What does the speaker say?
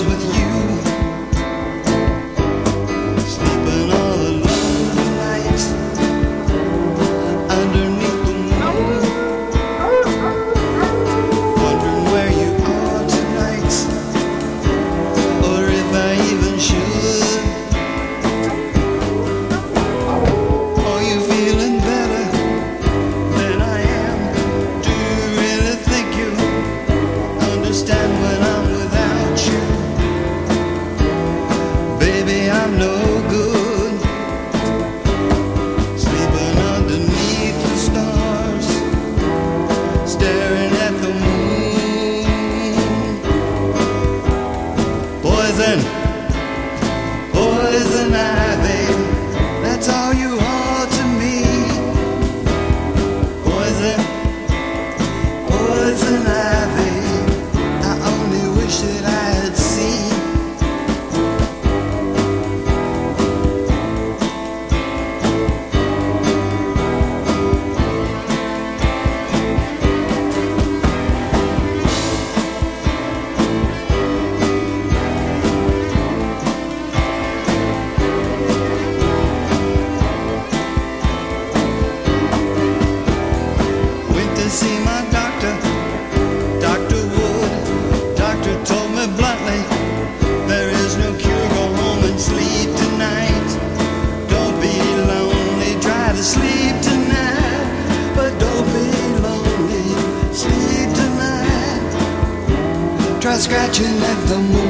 with you, sleeping all alone tonight underneath the moon, wondering where you are tonight, or if I even should. Are you feeling better than I am? Do you really think you understand when I'm without you? Baby, I'm no good, sleeping underneath the stars, staring at the moon. Poison, poison ivy, that's all you are to me. Poison, poison ivy, I only wish that I had seen. Went to see my doctor, Dr. Wood. Doctor told me bluntly, there is no cure, go home and sleep tonight. Don't be lonely, try to sleep tonight, but don't be lonely, sleep tonight. Try scratching at the moon.